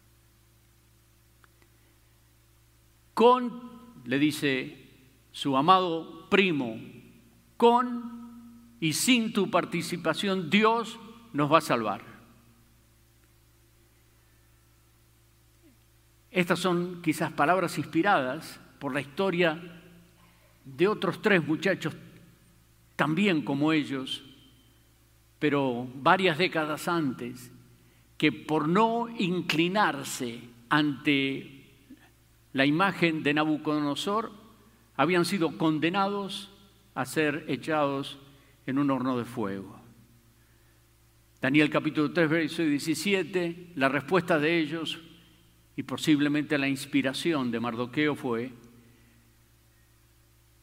Con, le dice su amado primo, con y sin tu participación, Dios nos va a salvar. Estas son quizás palabras inspiradas por la historia de otros tres muchachos, también como ellos, pero varias décadas antes, que por no inclinarse ante la imagen de Nabucodonosor, habían sido condenados a ser echados en un horno de fuego. Daniel capítulo tres, verso diecisiete, la respuesta de ellos y posiblemente la inspiración de Mardoqueo fue: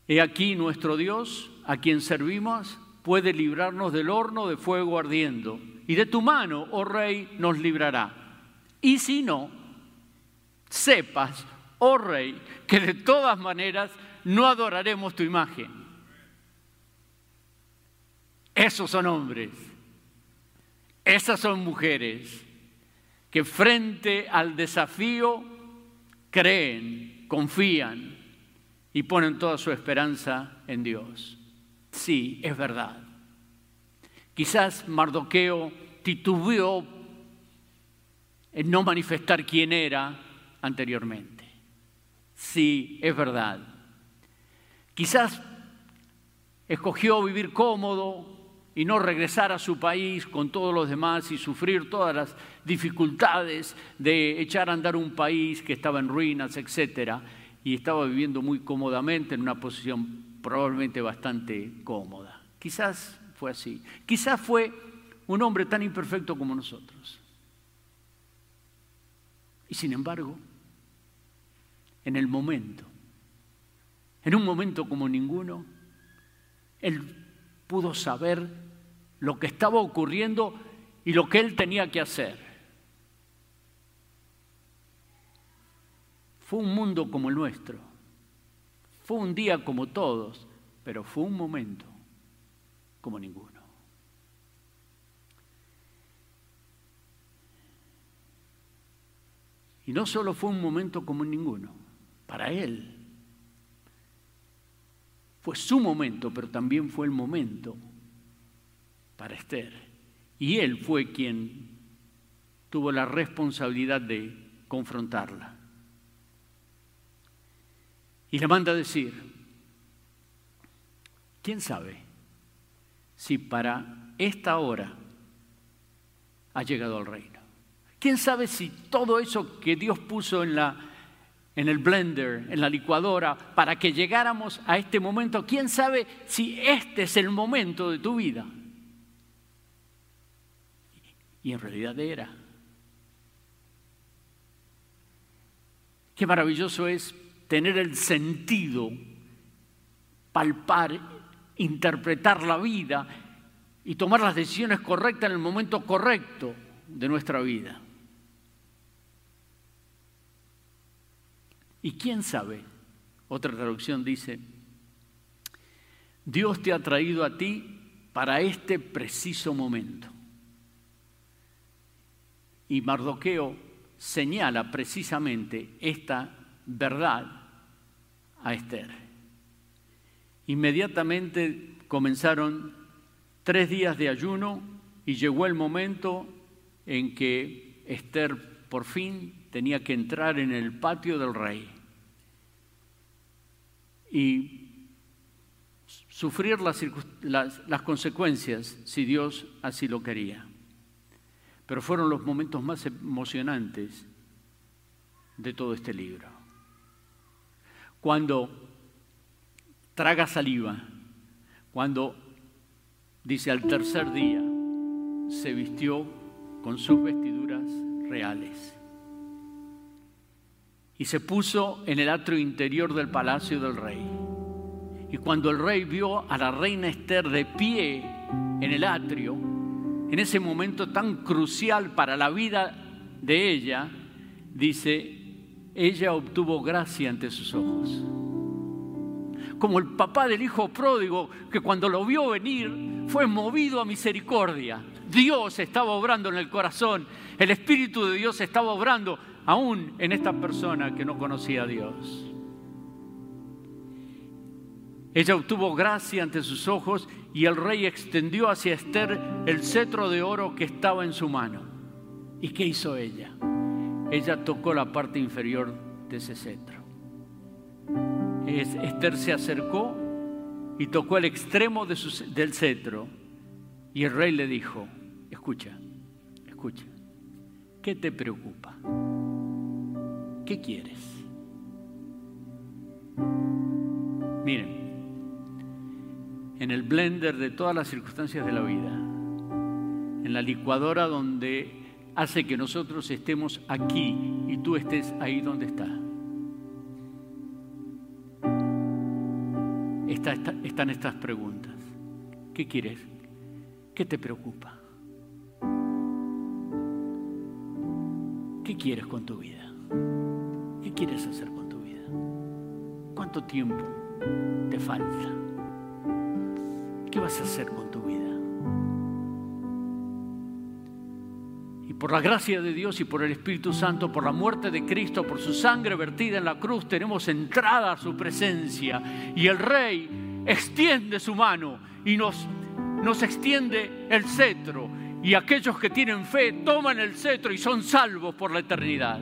He aquí nuestro Dios, a quien servimos, puede librarnos del horno de fuego ardiendo, y de tu mano, oh Rey, nos librará. Y si no, sepas, oh Rey, que de todas maneras no adoraremos tu imagen. Esos son hombres, esas son mujeres que frente al desafío creen, confían y ponen toda su esperanza en Dios. Sí, es verdad. Quizás Mardoqueo titubeó en no manifestar quién era anteriormente. Sí, es verdad. Quizás escogió vivir cómodo y no regresar a su país con todos los demás y sufrir todas las dificultades de echar a andar un país que estaba en ruinas, etcétera, y estaba viviendo muy cómodamente en una posición probablemente bastante cómoda. Quizás fue así. Quizás fue un hombre tan imperfecto como nosotros. Y sin embargo, en el momento, en un momento como ninguno, él pudo saber lo que estaba ocurriendo y lo que él tenía que hacer. Fue un mundo como el nuestro, fue un día como todos, pero fue un momento como ninguno. Y no solo fue un momento como ninguno, para él fue su momento, pero también fue el momento para Esther. Y él fue quien tuvo la responsabilidad de confrontarla. Y le manda a decir, ¿quién sabe si para esta hora ha llegado al reino? ¿Quién sabe si todo eso que Dios puso en la en el blender, en la licuadora, para que llegáramos a este momento, quién sabe si este es el momento de tu vida? Y en realidad era. Qué maravilloso es tener el sentido, palpar, interpretar la vida y tomar las decisiones correctas en el momento correcto de nuestra vida. Y quién sabe, otra traducción dice, Dios te ha traído a ti para este preciso momento. Y Mardoqueo señala precisamente esta verdad a Esther. Inmediatamente comenzaron tres días de ayuno y llegó el momento en que Esther por fin tenía que entrar en el patio del rey y sufrir las, las, las consecuencias si Dios así lo quería. Pero fueron los momentos más emocionantes de todo este libro. Cuando traga saliva, cuando, dice, al tercer día se vistió con sus vestiduras reales y se puso en el atrio interior del palacio del rey. Y cuando el rey vio a la reina Esther de pie en el atrio, en ese momento tan crucial para la vida de ella, dice, ella obtuvo gracia ante sus ojos. Como el papá del hijo pródigo, que cuando lo vio venir fue movido a misericordia. Dios estaba obrando en el corazón, el Espíritu de Dios estaba obrando aún en esta persona que no conocía a Dios. Ella obtuvo gracia ante sus ojos y el rey extendió hacia Esther el cetro de oro que estaba en su mano. ¿Y qué hizo ella? Ella tocó la parte inferior de ese cetro. Esther se acercó y tocó el extremo de su, del cetro y el rey le dijo, escucha, escucha, ¿qué te preocupa? ¿Qué quieres? Miren, en el blender de todas las circunstancias de la vida, en la licuadora donde hace que nosotros estemos aquí y tú estés ahí donde estás, está, está, están estas preguntas. ¿Qué quieres? ¿Qué te preocupa? ¿Qué quieres con tu vida? ¿Qué quieres hacer con tu vida? ¿Cuánto tiempo te falta? ¿Qué vas a hacer con tu vida? Y por la gracia de Dios y por el Espíritu Santo, por la muerte de Cristo, por su sangre vertida en la cruz, tenemos entrada a su presencia. Y el Rey extiende su mano y nos, nos extiende el cetro. Y aquellos que tienen fe toman el cetro y son salvos por la eternidad.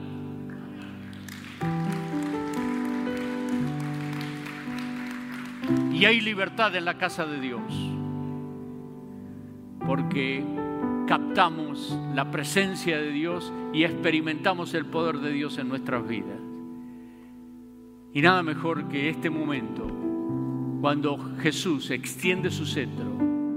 Y hay libertad en la casa de Dios, porque captamos la presencia de Dios y experimentamos el poder de Dios en nuestras vidas. Y nada mejor que este momento, cuando Jesús extiende su cetro,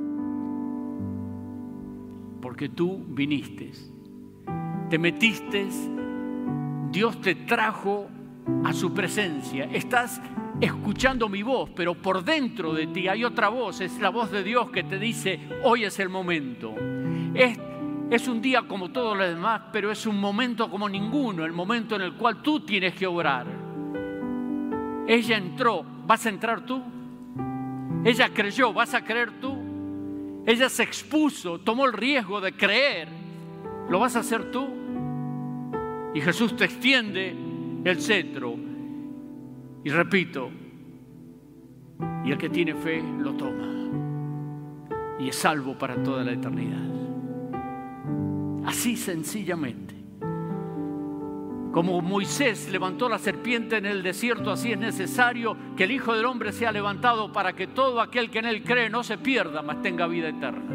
porque tú viniste, te metiste, Dios te trajo a su presencia. Estás escuchando mi voz, pero por dentro de ti hay otra voz, es la voz de Dios que te dice, hoy es el momento. Es, es un día como todos los demás, pero es un momento como ninguno, el momento en el cual tú tienes que obrar. Ella entró, ¿vas a entrar tú? Ella creyó, ¿vas a creer tú? Ella se expuso, tomó el riesgo de creer, ¿lo vas a hacer tú? Y Jesús te extiende el cetro. Y repito, y el que tiene fe lo toma y es salvo para toda la eternidad. Así sencillamente. Como Moisés levantó la serpiente en el desierto, así es necesario que el Hijo del Hombre sea levantado para que todo aquel que en él cree no se pierda, mas tenga vida eterna.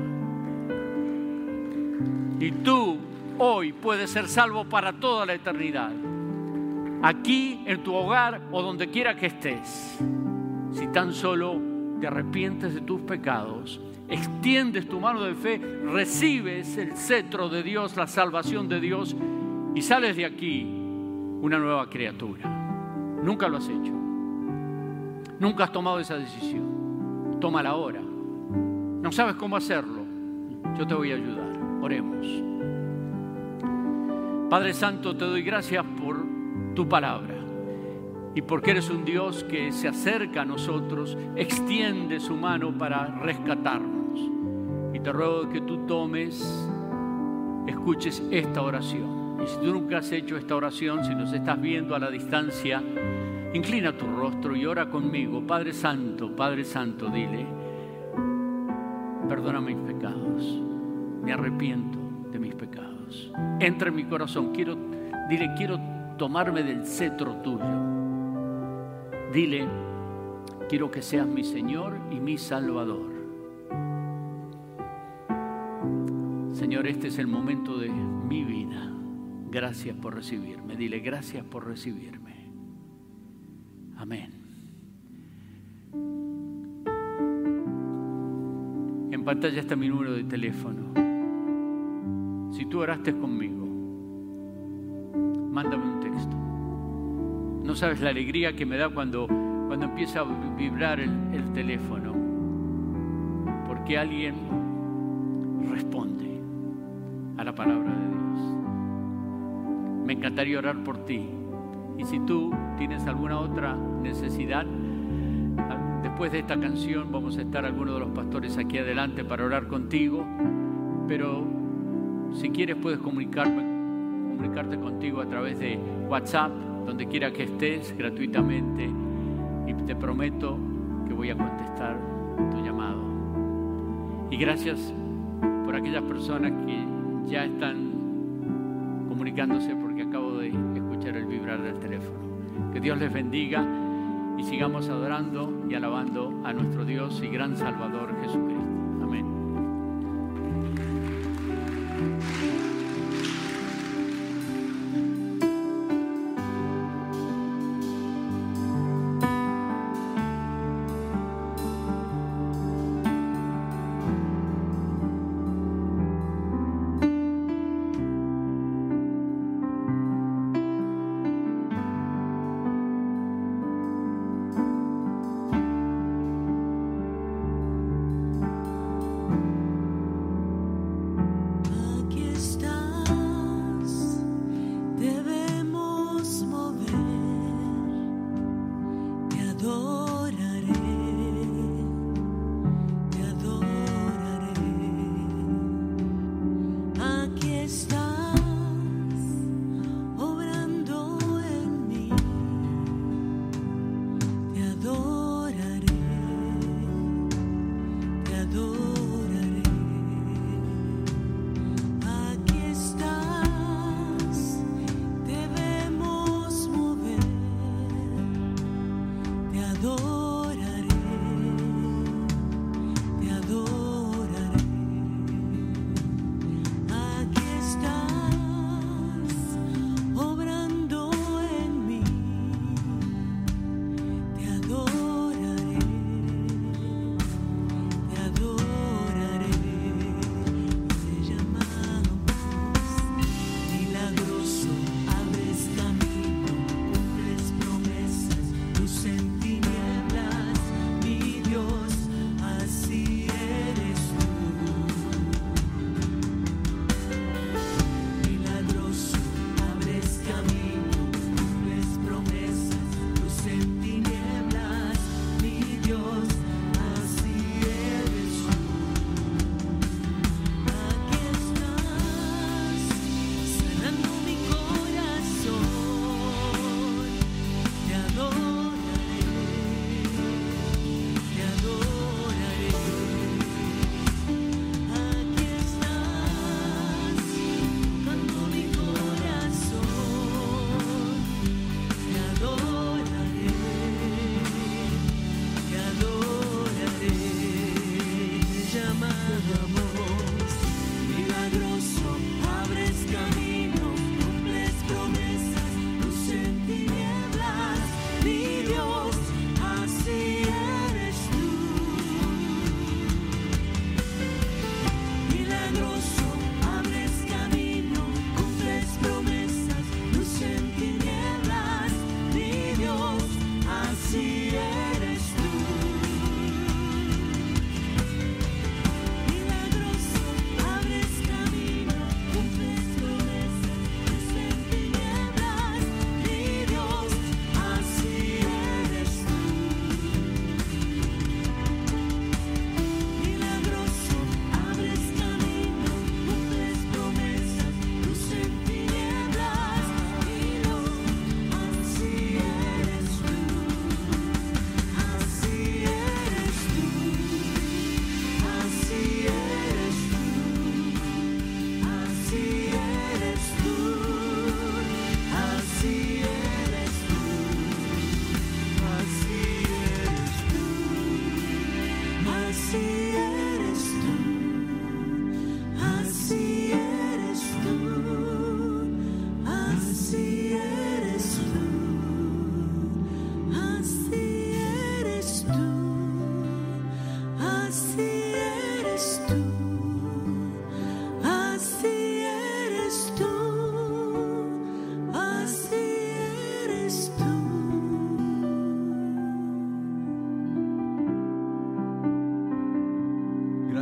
Y tú hoy puedes ser salvo para toda la eternidad. Aquí, en tu hogar o donde quiera que estés, si tan solo te arrepientes de tus pecados, extiendes tu mano de fe, recibes el cetro de Dios, la salvación de Dios, y sales de aquí una nueva criatura. Nunca lo has hecho. Nunca has tomado esa decisión. Tómala ahora. No sabes cómo hacerlo. Yo te voy a ayudar. Oremos. Padre Santo, te doy gracias por tu palabra y porque eres un Dios que se acerca a nosotros, extiende su mano para rescatarnos. Y te ruego que tú tomes, escuches esta oración. Y si tú nunca has hecho esta oración, si nos estás viendo a la distancia, inclina tu rostro y ora conmigo. Padre Santo, Padre Santo, dile, perdona mis pecados, me arrepiento de mis pecados. Entra en mi corazón, quiero, dile, quiero tomarme del cetro tuyo. Dile, quiero que seas mi Señor y mi Salvador. Señor, este es el momento de mi vida. Gracias por recibirme. Dile, gracias por recibirme. Amén. En pantalla está mi número de teléfono. Si tú oraste conmigo, mándame un texto. No sabes la alegría que me da cuando, cuando empieza a vibrar el, el teléfono, porque alguien responde a la palabra de Dios. Me encantaría orar por ti. Y si tú tienes alguna otra necesidad, después de esta canción vamos a estar algunos de los pastores aquí adelante para orar contigo. Pero si quieres puedes comunicarme, comunicarte contigo a través de WhatsApp, donde quiera que estés, gratuitamente, y te prometo que voy a contestar tu llamado. Y gracias por aquellas personas que ya están comunicándose, porque acabo de escuchar el vibrar del teléfono. Que Dios les bendiga y sigamos adorando y alabando a nuestro Dios y gran Salvador Jesucristo. Amén.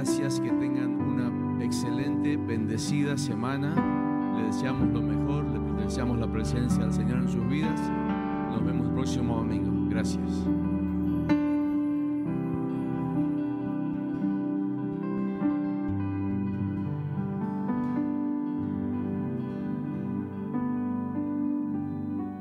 Gracias, que tengan una excelente, bendecida semana. Le deseamos lo mejor, le deseamos la presencia del Señor en sus vidas. Nos vemos el próximo domingo. Gracias.